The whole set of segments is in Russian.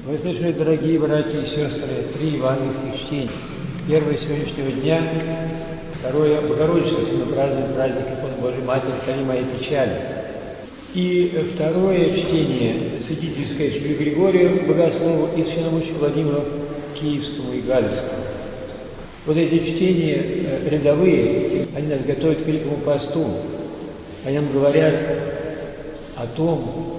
Вы слышали, дорогие братья и сестры, 3 евангельских чтения. Первое сегодняшнего дня, второе Богородицу, мы празднуем праздник иконы Божией Матери, «Храни моей печали». И второе чтение святительское святителю Григорию Богослову и священномученику Владимиру Киевскому и Галицкому. Вот эти чтения рядовые, они нас готовят к Великому посту. Они нам говорят о том,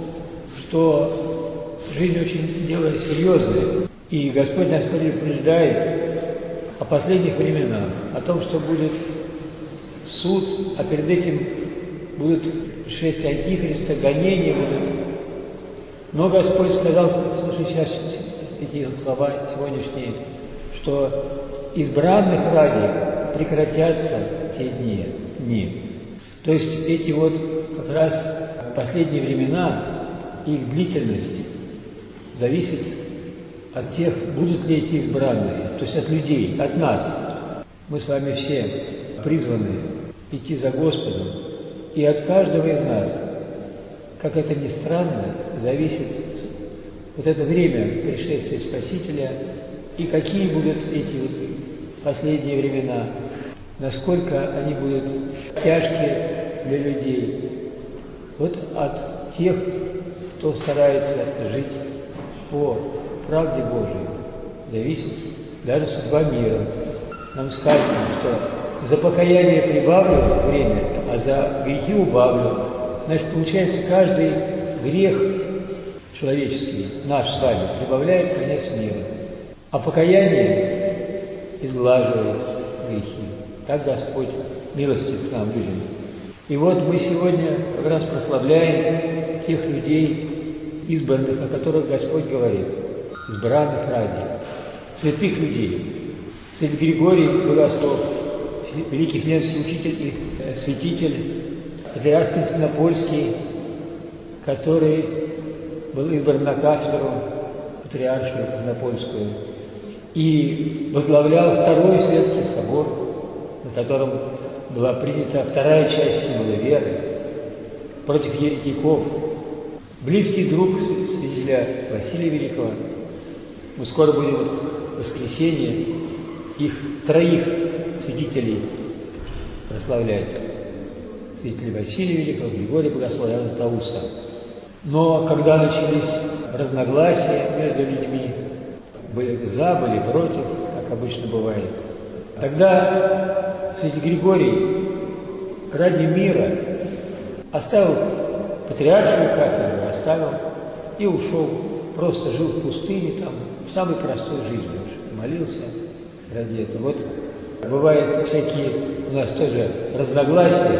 что жизнь очень дело серьезное. И Господь нас предупреждает о последних временах, о том, что будет суд, а перед этим будут шествия Антихриста, гонения будут. Но Господь сказал, слушай сейчас эти слова сегодняшние, что избранных ради прекратятся те дни. То есть эти вот как раз последние времена, их длительность зависит от тех, будут ли эти избранные, то есть от людей, от нас. Мы с вами все призваны идти за Господом, и от каждого из нас, как это ни странно, зависит вот это время пришествия Спасителя, и какие будут эти вот последние времена, насколько они будут тяжкие для людей. Вот от тех, кто старается жить по правде Божией, зависит даже судьба мира. Нам сказано, что за покаяние прибавлю время, а за грехи убавлю. Значит, получается, каждый грех человеческий, наш с вами, прибавляет конец мира. А покаяние изглаживает грехи. Так Господь милостив к нам, людям. И вот мы сегодня как раз прославляем тех людей, избранных, о которых Господь говорит, избранных ради, святых людей. Святый Григорий Богослов, великий христианский учитель и святитель, патриарх Константинопольский, который был избран на кафедру патриаршую Константинопольскую и возглавлял Второй Светский собор, на котором была принята вторая часть символа веры против еретиков. Близкий друг святителя Василия Великого. Мы скоро будем в воскресенье их 3 святителей прославлять. Святителя Василия Великого, Григория Богослова, Иоанна Златоуста. Но когда начались разногласия между людьми, были за, были против, как обычно бывает, тогда святитель Григорий ради мира оставил патриаршую кафедру, оставил и ушел, просто жил в пустыне там, в самой простой жизни, молился ради этого. Вот бывают всякие у нас тоже разногласия,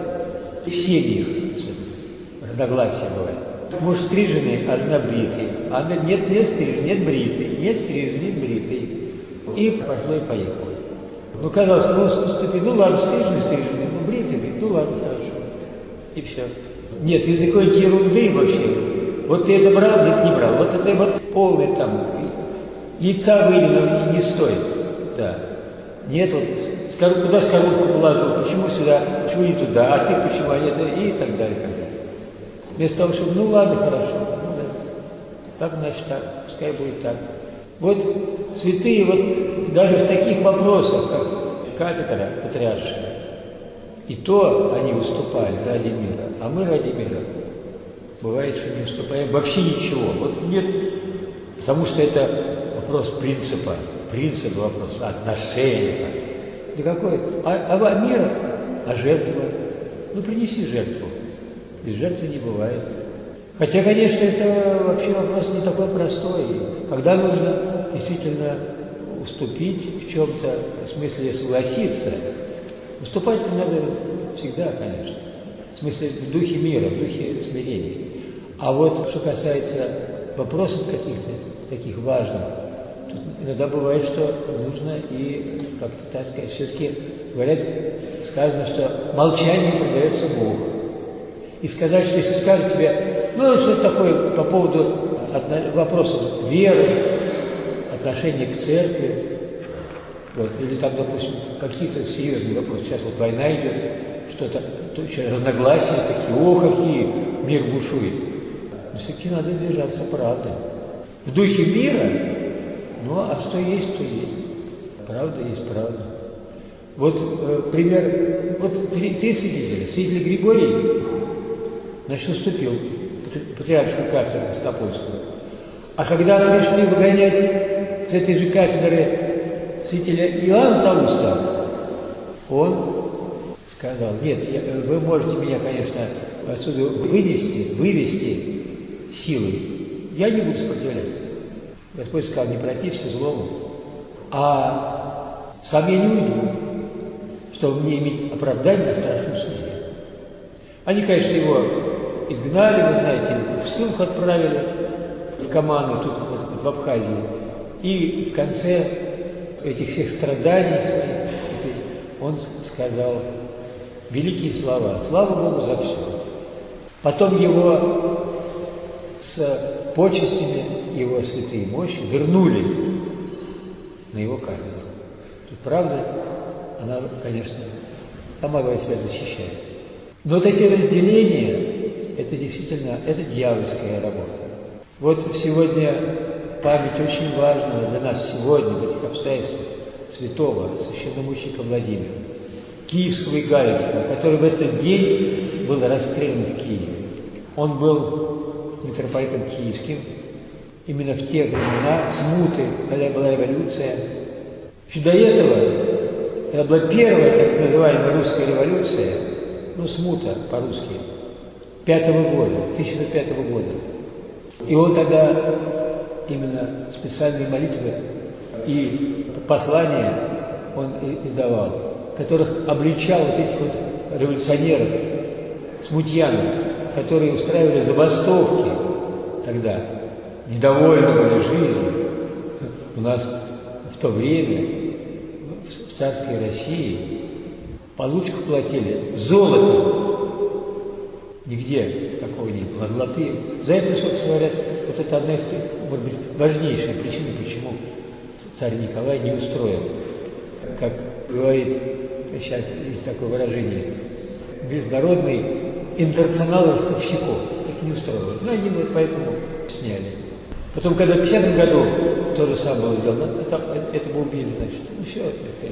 в семьях разногласия бывают. Муж стриженный, а жена бритый, а нет стриженный, нет бритый, нет стриженный, нет бритый. И пошло и поехало. Ну, казалось, ну ладно, стриженный, ну бритый, ну ладно, хорошо. И все. Нет, из-за какой-нибудь ерунды вообще. Вот ты это брал, нет, не брал. Вот это вот полный там, яйца выделенного не стоит. Да. Нет, вот, куда скорлупку положил, почему сюда, почему не туда, а ты почему, а нет, и так далее, так далее. Вместо того, чтобы, ну ладно, хорошо, ну да, так, значит, так, пускай будет так. Вот святые вот даже в таких вопросах, как кафедра патриаршая, и то они выступали ради мира, а мы ради мира, бывает, что не выступаем вообще ничего. Вот нет, потому что это вопрос принципа вопрос, отношения. Да какой? А мира? А жертва? Ну, принеси жертву. Без жертвы не бывает. Хотя, конечно, это вообще вопрос не такой простой. Когда нужно действительно уступить в чем-то, в смысле согласиться, уступать-то надо всегда, конечно. В смысле, в духе мира, в духе смирения. А вот, что касается вопросов каких-то таких важных, тут иногда бывает, что нужно и как-то, так сказать, все-таки, говорят, сказано, что молчание предается Богу. И сказать, что если скажут тебе, ну, что-то такое по поводу вопросов веры, отношения к церкви, вот, или там, допустим, какие-то серьезные вопросы. Сейчас вот война идет, что-то, разногласия такие, какие, мир бушует. Но все-таки надо держаться правды. в духе мира, ну а что есть, то есть. Правда есть правда. Вот пример, вот три свидетеля. Свидетель Григорий, значит, уступил патриаршую кафедру Константинопольскую. А когда пришли выгонять с этой же кафедры свидетеля Иоанна Златоуста, он сказал: нет, вы можете меня, конечно, отсюда вывести силой. Я не буду сопротивляться. Господь сказал: не протився злому, а сам я не уйду, чтобы мне иметь оправдание на страшном суде. Они, конечно, его изгнали, вы знаете, в ссылку отправили в Каману, тут вот, в Абхазии. И в конце этих всех страданий своих он сказал великие слова: слава Богу за все. Потом его с почестями, его святые мощи вернули на его кафедру. Тут правда, она, конечно, сама себя защищает. Но вот эти разделения, это действительно, это дьявольская работа. Вот сегодня память очень важна для нас сегодня, в этих обстоятельствах, святого священномученика Владимира, Киевского и Галицкого, который в этот день был расстрелян в Киеве. Он был митрополитом киевским именно в те времена смуты, когда была революция. И до этого, когда была первая так называемая русская революция, ну, смута по-русски, 1905 года. И он тогда именно специальные молитвы и послания он издавал, которых обличал вот этих вот революционеров, смутьянов, которые устраивали забастовки тогда, недовольны были жизнью. У нас в то время в царской России получку платили золотом. Нигде такого не было. Золотые. За это, собственно говоря, вот это одна из, может быть, важнейших причин, почему царь Николай не устроил. Как говорит, сейчас есть такое выражение, международный интернационал ростовщиков. Их не устроило. Но они поэтому сняли. Потом, когда в 50-м году то же самое было сделано, это бы убили, значит. Ну все,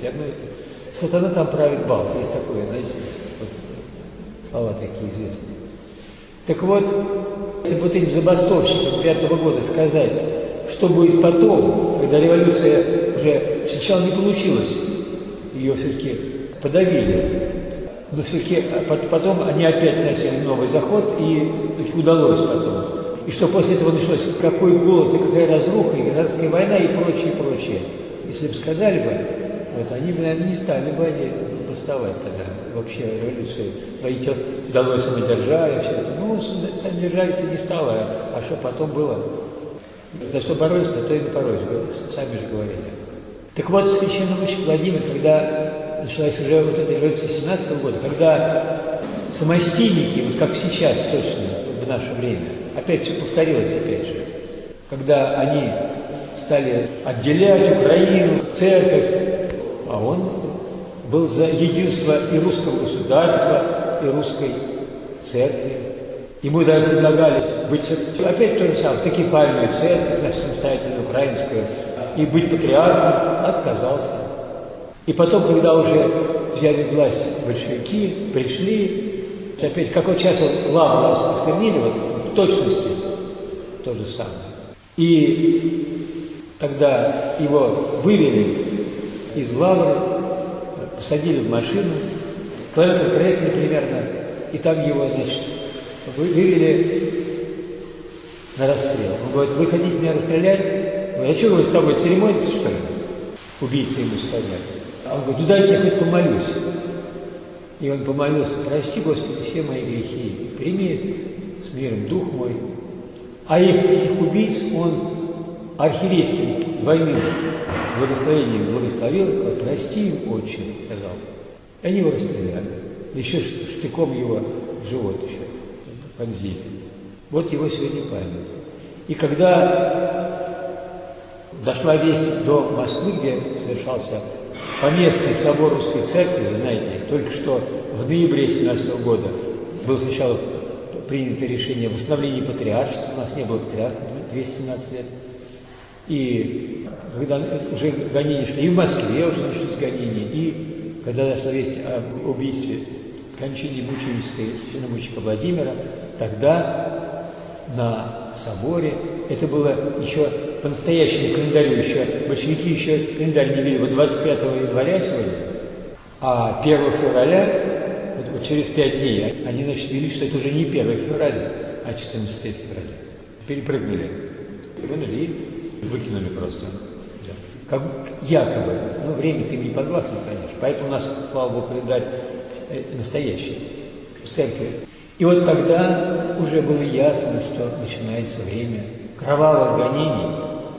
сатана там правит бал. Есть такое, знаете, вот, слова такие известные. Так вот, если вот этим забастовщикам 5-го года сказать, что будет потом, когда революция уже сначала не получилась, ее все-таки подавили, но все-таки потом они опять начали новый заход, и удалось потом. И что после этого началось какой голод, и какая разруха, и гражданская война, и прочее, прочее. Если бы сказали бы, вот, они бы, наверное, не стали бы они бастовать тогда, вообще революцию. Творить удалось самодержавие, все это. Ну, самодержавие-то не стало, а что потом было? За что боролись, на то и напоролись, сами же говорили. Так вот, священномученик Владимир, когда началась уже вот эта революция 17-го года, когда самостийники, вот как сейчас точно в наше время, опять все повторилось, опять же, когда они стали отделять Украину, церковь, а он был за единство и русского государства, и русской церкви. Ему даже предлагали быть, опять то же самое, в Такефальную церковь, нашу самостоятельную украинскую, и быть патриархом, отказался. И потом, когда уже взяли власть большевики, пришли, опять, как вот сейчас Лавру осквернили, вот в точности то же самое. И тогда его вывели из Лавры, посадили в машину, километр проехали примерно, и там его, значит, вывели на расстрел. Он говорит: вы хотите меня расстрелять? А что вы с тобой церемонитесь, что ли? Убийцы ему сказали. Он говорит: ну дайте я хоть помолюсь. И он помолился: прости, Господи, все мои грехи, прими с миром дух мой. А этих убийц он архиерейским двойным благословением благословил: прости им, Отче, сказал. И они его расстреляли. Еще штыком его в живот еще вонзили. Вот его сегодня память. И когда дошла весть до Москвы, где совершался поместный собор Русской Церкви, вы знаете, только что в ноябре 1917 года было сначала принято решение о восстановлении патриаршества, у нас не было патриарха 217 лет, И когда уже гонения шли, и в Москве уже начались гонения, и когда дошла весть об убийстве, кончине мученической священномученика Владимира, тогда на соборе, это было еще по настоящему календарю, еще большевики еще календарь не вели, вот 25 января сегодня, а 1 февраля, вот через 5 дней, они, значит, вели, что это уже не 1 февраля, а 14 февраля. Перепрыгнули, вынули и выкинули просто. Да. Как якобы, но время-то им не подвластно, конечно, поэтому у нас, слава Богу, календарь настоящий в церкви. И вот тогда уже было ясно, что начинается время кровавых гонений.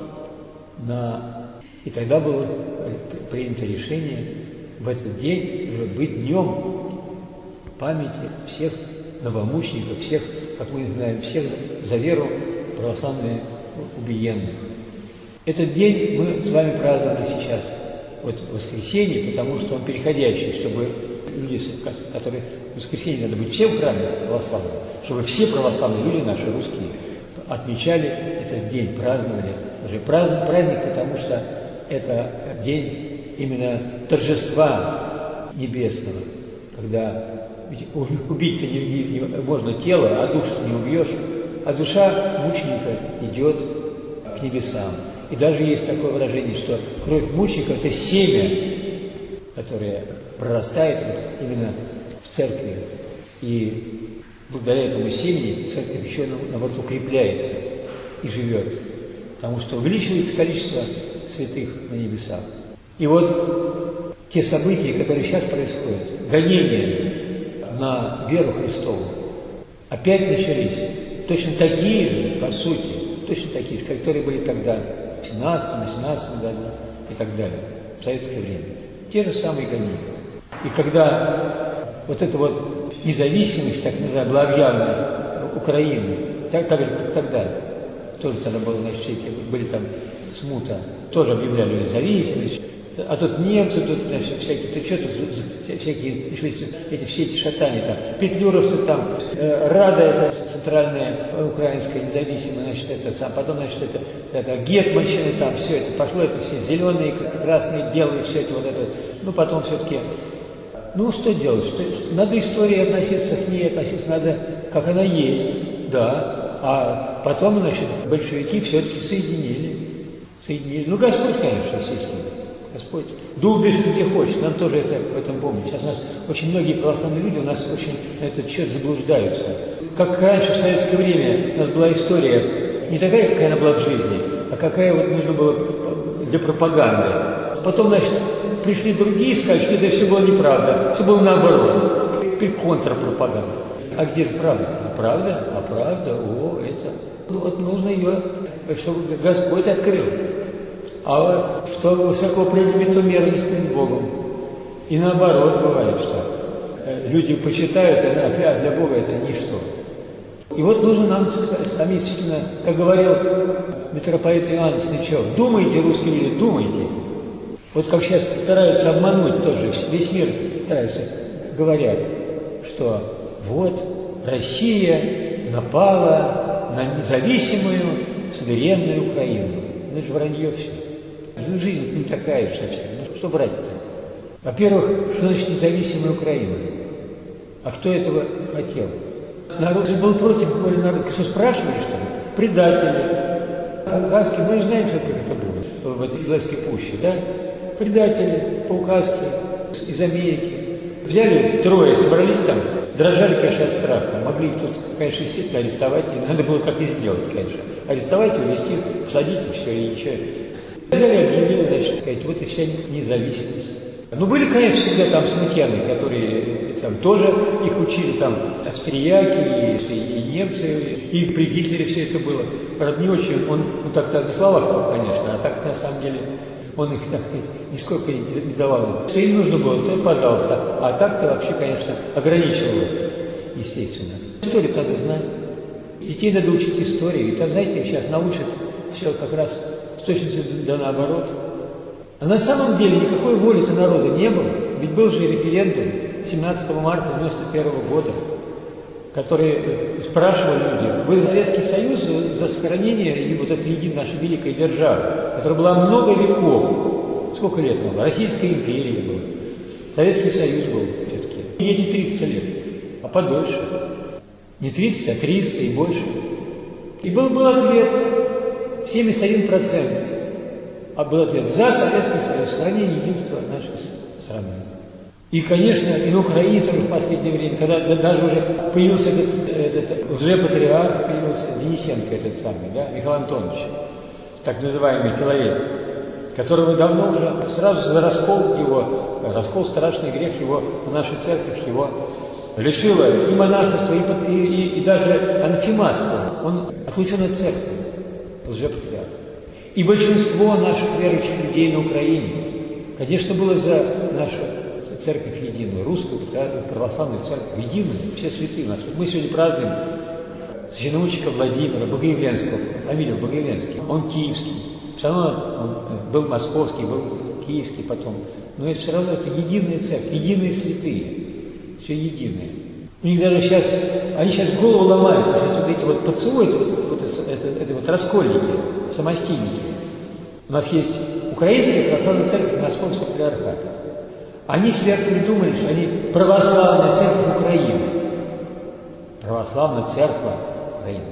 И тогда было принято решение в этот день уже быть днем памяти всех новомучеников, всех, как мы знаем, всех за веру православных убиенных. Этот день мы с вами праздновали сейчас, вот в воскресенье, потому что он переходящий, чтобы люди, которые в воскресенье надо быть всем в храме православным, чтобы все православные люди, наши русские, отмечали этот день, праздновали. Уже праздник, потому что это день именно торжества небесного, когда убить-то не можно тело, а душу-то не убьешь, а душа мученика идет к небесам. И даже есть такое выражение, что кровь мученика – это семя, которое прорастает именно в церкви. И благодаря этому семени церковь еще, наоборот, укрепляется и живет, потому что увеличивается количество святых на небесах. И вот те события, которые сейчас происходят, гонения на веру Христову, опять начались. Точно такие же, по сути, точно такие же, которые были тогда, в 17-18 году и так далее, в советское время. Те же самые гонения. И когда вот эта вот независимость, так называемая, была объявлена Украины, так же, как тогда, тоже тогда было, значит, были там смута, тоже объявляли независимость, а тут немцы, тут, значит, всякие, ты что тут, всякие, все эти шатания там, петлюровцы там, Рада, это центральная украинская независимая, значит, это, потом, значит, это гетманщины там, все это пошло, это все зеленые, красные, белые, все это вот это, ну, потом все-таки, ну, что делать, надо истории относиться к ней, относиться надо, как она есть, да, а потом, значит, большевики все-таки соединили, ну, Господь, конечно, естественно. Господь. Дух дышит где хочет, нам тоже это в этом помнить. Сейчас у нас очень многие православные люди у нас очень на этот счет заблуждаются. Как раньше в советское время у нас была история не такая, какая она была в жизни, а какая вот нужно было для пропаганды. Потом, значит, пришли другие и сказали, что это все было неправда, все было наоборот. Контрпропаганда. А где же правда? Правда? Это. Ну вот нужно ее, чтобы Господь открыл. А что высоко примет, то мерзость перед Богом. И наоборот бывает, что люди почитают, а для Бога это ничто. И вот нужно нам сами действительно, как говорил митрополит Иоанн Снычев, думайте, русские люди, думайте. Вот как сейчас стараются обмануть тоже, весь мир старается, говорят, что вот Россия напала на независимую, суверенную Украину. Ну, это же вранье все. Ну, жизнь не такая же совсем. Ну, что брать-то? Во-первых, что значит независимая Украина? А кто этого хотел? Народ же был против воли народа. Что, спрашивали, что ли? Предатели. По указке, мы же знаем, что как это было в этой Блэской пуще, да? Предатели по указке из Америки. Взяли трое, собрались там, дрожали, конечно, от страха. Могли их тут, конечно, естественно, арестовать. И надо было так и сделать, конечно. Арестовать, увезти, посадить и все, и ничего. Взяли, объявили, значит, сказать, вот и вся независимость. Ну, были, конечно, всегда там смутьяны, которые там тоже их учили, там, австрияки, и немцы, и при Гитлере все это было. Правда, не очень, он так-то на словах, конечно, а так, на самом деле, он их, так сказать, нисколько не давал им. Что им нужно было, то, пожалуйста. А так-то вообще, конечно, ограничивал, естественно. Историю надо знать. Детей надо учить историю. И там, знаете, сейчас научат все как раз с точностью да наоборот. А на самом деле никакой воли-то народа не было. Ведь был же референдум 17 марта 1991 года. которые спрашивали люди, был Советский Союз за сохранение и вот этой единой нашей великой державы, которая была много веков. Сколько лет она была? Российская империя была, Советский Союз был все-таки. Не эти 30 лет, а подольше. Не 30, а 300 и больше. И был ответ 71%. А был ответ за Советский Союз, сохранение единства нашей страны. И, конечно, и на Украине тоже в последнее время, когда даже уже появился этот лже-патриарх, появился Денисенко этот самый, да, Михаил Антонович, так называемый Филарет, которого давно уже сразу за раскол страшный грех его, наша церковь его лишила и монашества, и даже анафематства. Он отлучен от церкви, лже-патриарх. И большинство наших верующих людей на Украине, конечно, было за нашу церковь единую, русскую православную церковь единую, все святые у нас. Мы сегодня празднуем священномученика Владимира Богоявленского, фамилия Богоявленский, он киевский. Все равно он был московский, был киевский потом. Но это все равно это единая церковь, единые святые, все единое. У них даже сейчас, они сейчас голову ломают, сейчас вот эти вот поцелуют, это вот раскольники, самостийники. У нас есть Украинская православная церковь Московского патриархата. Они себя придумали, что они православная церковь Украины. Православная церковь Украины.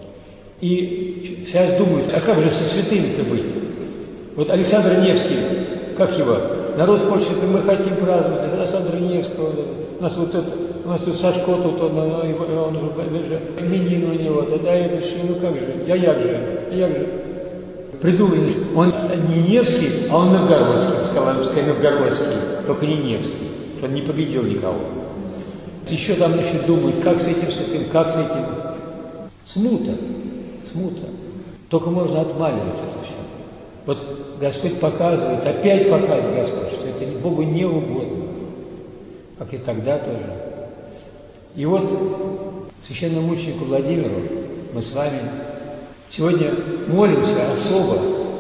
И сейчас думают, а как же со святыми-то быть? Вот Александр Невский, как его? Народ хочет, мы хотим праздновать Александра Невского. У нас тут Сашко, тут он же именин у него, тогда это все, ну как же, як же. Придумали, он не Невский, а он Новгородский, сказал Новгородский, только не Невский, что он не победил никого. Еще там думают, как с этим святым, как с этим. Смута. Только можно отмаливать это все. Вот Господь показывает, опять показывает Господь, что это Богу не угодно, как и тогда тоже. И вот священному мученику Владимиру мы с вами сегодня молимся особо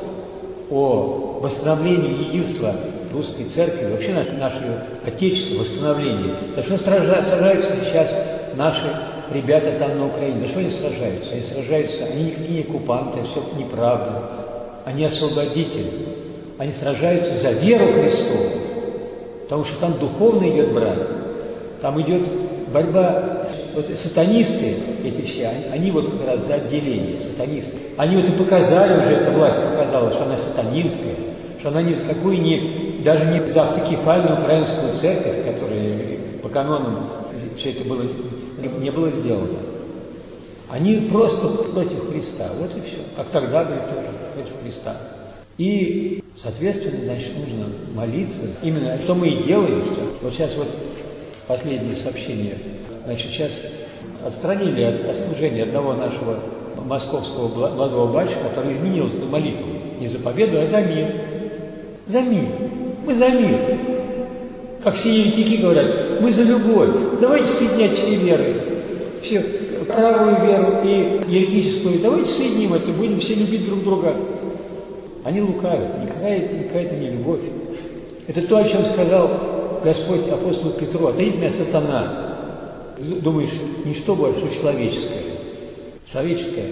о восстановлении единства русской церкви, вообще нашего Отечества, восстановлении. За что сражаются сейчас наши ребята там на Украине? За что они сражаются? Они сражаются, они никакие не оккупанты, все неправда. Они освободители. Они сражаются за веру Христову. Потому что там духовно идет брань. Там идет борьба. Вот сатанисты эти все, они вот как раз за отделение, сатанисты. Они вот и показали уже, эта власть показала, что она сатанинская, что она ни за какую, даже не за автокефальную украинскую церковь, которая по канонам все это было, не было сделано. Они просто против Христа, вот и все. Как тогда были тоже против Христа. И, соответственно, значит, нужно молиться. Именно что мы и делаем. Что вот сейчас вот последнее сообщение. Значит, сейчас отстранили от служения одного нашего московского молодого батюшки, который изменил эту молитву. Не за победу, а за мир. За мир. Мы за мир. Как все еретики говорят, мы за любовь. Давайте соединять все веры. Все правую веру и еретическую. Давайте соединим это, будем все любить друг друга. Они лукавят. Никакая это не любовь. Это то, о чем сказал Господь апостолу Петру. Отойди меня, сатана. Думаешь, ничто больше, что человеческое. Человеческое.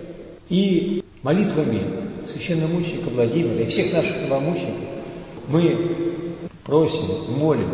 И молитвами священномученика Владимира и всех наших новомучеников мы просим, молим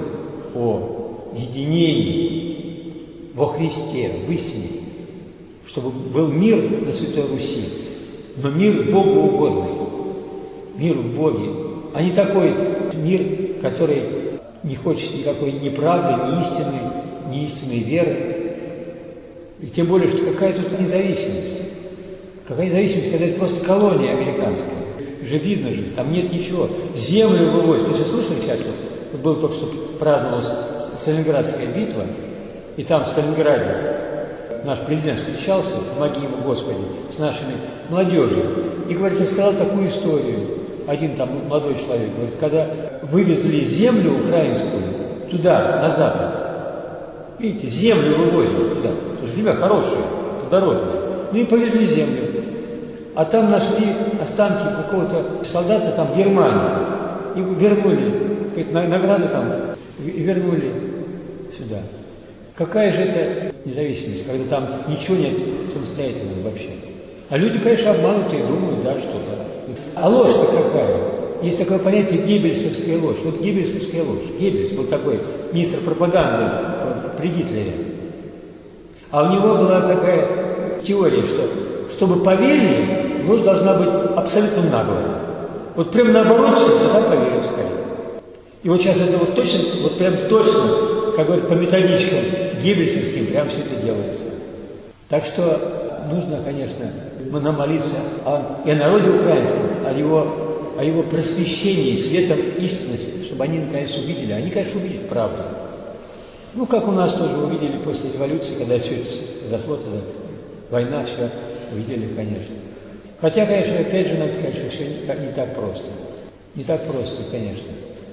о единении во Христе, в истине, чтобы был мир на Святой Руси, но мир Богу угодный, мир в Боге, а не такой мир, который не хочет никакой ни правды, ни истинной веры. И тем более, что какая тут независимость? Какая независимость, когда это просто колония американская? Уже видно же, там нет ничего. Землю вывозят. Вы же слышали сейчас, вот было только что праздновалась Сталинградская битва, и там в Сталинграде наш президент встречался, помоги ему, Господи, с нашими молодежью. И, говорит, рассказал такую историю. Один там молодой человек, говорит, когда вывезли землю украинскую туда, на запад, видите, землю вывозят туда, потому что земля хорошая, плодородная, ну и повезли землю. А там нашли останки какого-то солдата там в Германии, и вернули, награды там, и вернули сюда. Какая же это независимость, когда там ничего нет самостоятельного вообще. А люди, конечно, обманутые, думают, да, что-то. А ложь-то какая? Есть такое понятие геббельсовская ложь. Вот геббельсовская ложь. Геббельс был такой министр пропаганды при Гитлере. А у него была такая теория, что чтобы поверили, ложь должна быть абсолютно наглой. Вот прям наоборот, что тогда поверим скорее. И вот сейчас это вот точно, вот прям точно, как говорят по методичкам геббельсовским, прям все это делается. Так что нужно, конечно, нам молиться и о народе украинском, о его просвещении, светом истинности, чтобы они наконец увидели. Они, конечно, увидят правду. Ну, как у нас тоже увидели после революции, когда все это зашло, тогда война, все увидели, конечно. Хотя, конечно, опять же, надо сказать, что все не так просто. Не так просто, конечно.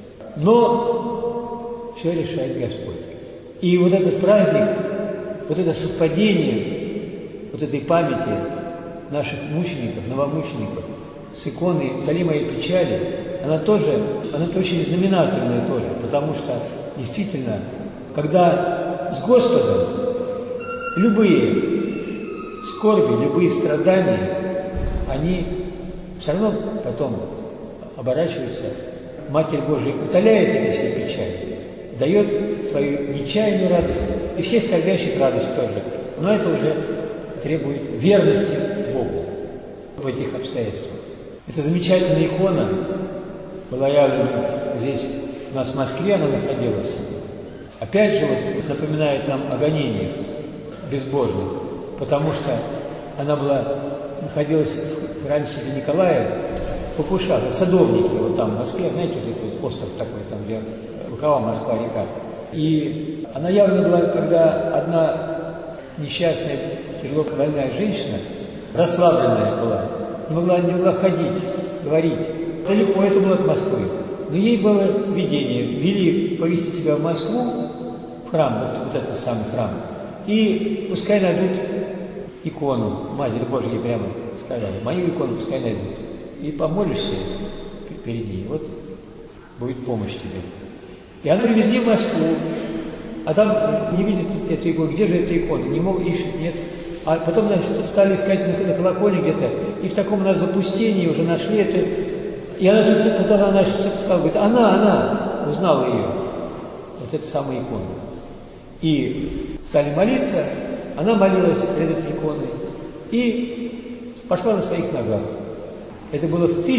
Но все решает Господь. И вот этот праздник, вот это совпадение вот этой памяти наших мучеников, новомучеников с иконой «Утоли моей печали», она очень знаменательная тоже, потому что действительно, когда с Господом любые скорби, любые страдания, они все равно потом оборачиваются. Матерь Божия утоляет эти все печали, дает свою нечаянную радость, и все скорбящих радость тоже. Но это уже требует верности Богу в этих обстоятельствах. Эта замечательная икона была явлена здесь, у нас в Москве она находилась. Опять же, вот, напоминает нам о гонениях безбожных, потому что она находилась в храме Святого Николая, Покуша, садовники, вот там в Москве, знаете, вот остров такой, там, где рукава Москва-река. И она явно была, когда одна несчастная, тяжело больная женщина, расслабленная была, не могла ходить, говорить. Далеко это было от Москвы. Но ей было видение, вели повезти тебя в Москву, в храм, вот этот самый храм, и пускай найдут икону, Матерь Божья прямо сказали, мою икону пускай найдут. И помолишься перед ней, вот будет помощь тебе. И она привезли в Москву, а там не видят эту икону, где же эта икона, не могут, ищут, нет. А потом, значит, стали искать на колокольне где-то, и в таком у нас запустении уже нашли это. И она тогда она сказала, говорит, она узнала ее, вот эту самую икону. И стали молиться, она молилась перед этой иконой и пошла на своих ногах. Это было в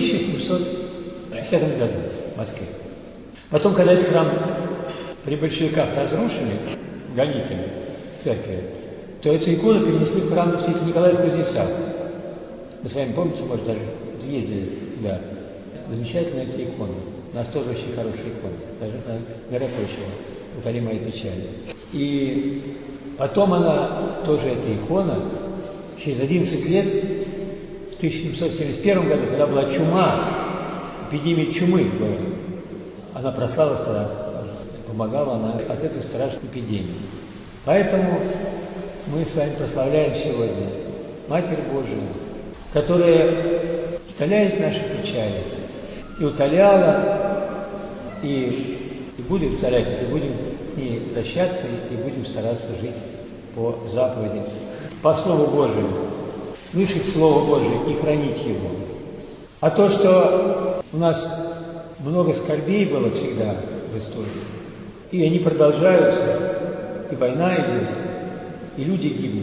1760 году в Москве. Потом, когда этот храм при большевиках разрушили, гонители церкви, то эту икону перенесли в храм Святого Николая в Кузнецах. Вы с вами помните, может, даже ездили, да. Замечательная эта икона. У нас тоже очень хорошая икона. Даже мироточие. «Утоли моей печали». И потом она, тоже эта икона, через 11 лет, в 1771 году, когда была чума, эпидемия чумы была, она прославилась тогда, помогала она от этой страшной эпидемии. Поэтому мы с вами прославляем сегодня Матерь Божию, которая утоляет наши печали, и утоляла, и будет утолять, если будем и прощаться, и будем стараться жить по заповеди, по Слову Божию, слышать Слово Божие и хранить его. А то, что у нас много скорбей было всегда в истории, и они продолжаются, и война идет, и люди гибнут.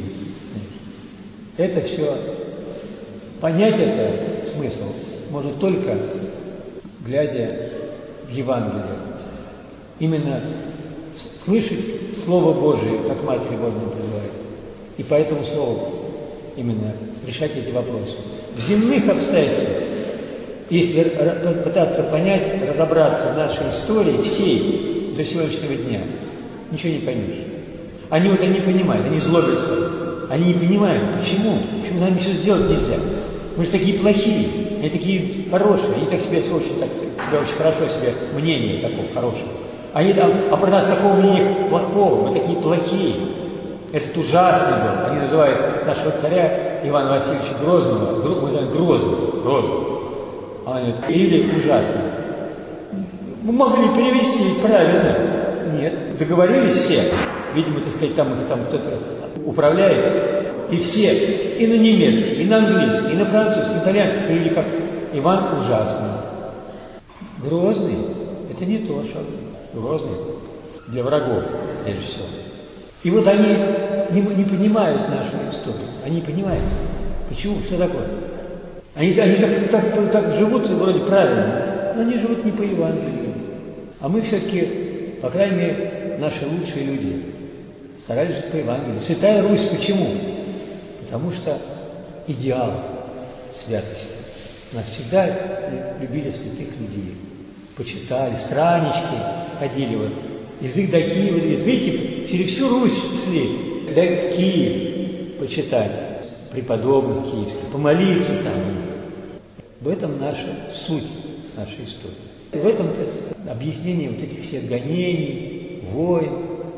Это все, понять это смысл можно только глядя в Евангелие. Именно слышать Слово Божие, как Матерь Божия призывает. И по этому Слову именно решать эти вопросы. В земных обстоятельствах, если пытаться понять, разобраться в нашей истории, всей, до сегодняшнего дня, ничего не поймешь. Они не понимают, они злобятся. Они не понимают, почему нам ничего сделать нельзя. Мы же такие плохие, они такие хорошие, они так себя очень хорошо себе мнение такого хорошего. Они там, а про нас такого мнения плохого, мы такие плохие. Этот ужасный был. Они называют нашего царя Ивана Васильевича Грозного, Грозный. А они говорят, или ужасный. Мы могли перевести правильно. Нет, договорились все. видимо, так сказать, там их там кто-то управляет, и все, и на немецкий, и на английский, и на французский, и итальянский перевели как Иван Ужасный. Грозный – это не то, что Грозный для врагов, прежде всего. И вот они не понимают нашу историю, они не понимают, почему, что такое. Они так живут вроде правильно, но они живут не по Евангелию. А мы все-таки, по крайней мере, наши лучшие люди старались жить по Евангелию. Святая Русь почему? Потому что идеал святости. Нас всегда любили святых людей. Почитали, странички ходили, вот. Язык до Киева, видите, через всю Русь шли, до Киев почитать преподобных киевских, помолиться там. В этом наша суть нашей истории. В этом объяснение вот этих всех гонений, войн,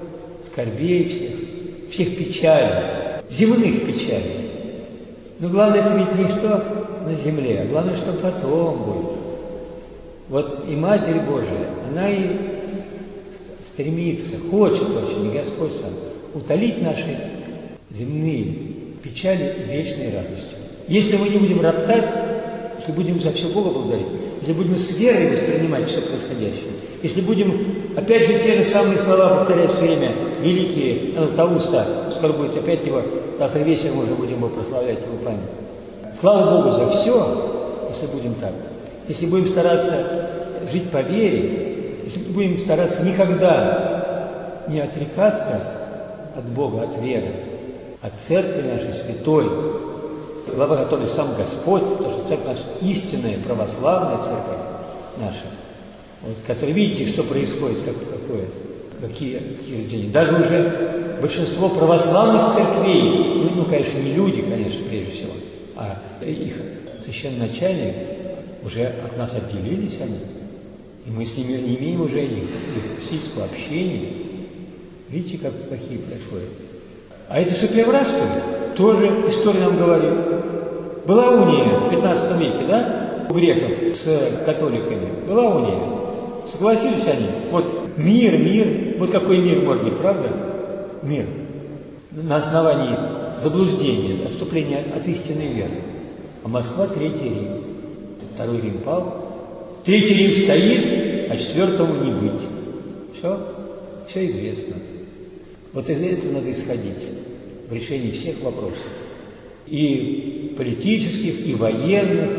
скорбей всех печалей, земных печалей. Но главное, это ведь не что на земле, а главное, что потом будет. Вот и Матерь Божия, она и стремится, хочет очень, и Господь сам, утолить наши земные печали вечной радостью. Если мы не будем роптать, если будем за все Бога благодарить, если будем с верой воспринимать все происходящее, если будем, опять же, те же самые слова повторять все время, великие Златоуста, скоро будет опять его, завтра вечером уже будем его прославлять, его память. Слава Богу за все, если будем так. Если будем стараться жить по вере, если будем стараться никогда не отрекаться от Бога, от веры, от церкви нашей святой, глава которой сам Господь, потому что церковь наша истинная, православная церковь наша, вот, которая, видите, что происходит, какие рождения. Даже уже большинство православных церквей, ну, конечно, не люди, конечно, прежде всего, а их священноначальник, уже от нас отделились они, и мы с ними не имеем уже их физического общения. Видите, какие происходят. А это что, первый раз, что ли? Тоже история нам говорит. Была уния в 15 веке, да, у греков с католиками. Была уния. Согласились они. Вот мир, вот какой мир может быть, правда? Мир. На основании заблуждения, отступления от истинной веры. А Москва – Третий Рим. Второй Рим пал. Третий Рим стоит, а четвертому не быть. Все известно. Вот из этого надо исходить в решении всех вопросов. И политических, и военных,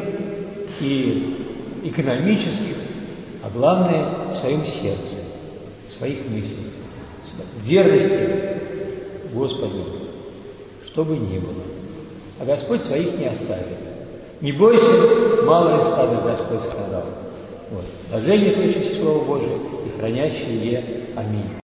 и экономических, а главное в своем сердце, в своих мыслях, в верности Господу, что бы ни было. А Господь своих не оставит. Не бойся, малое стадо, Господь сказал. Вот. Блаженные слышащие Слово Божие и хранящие. Аминь.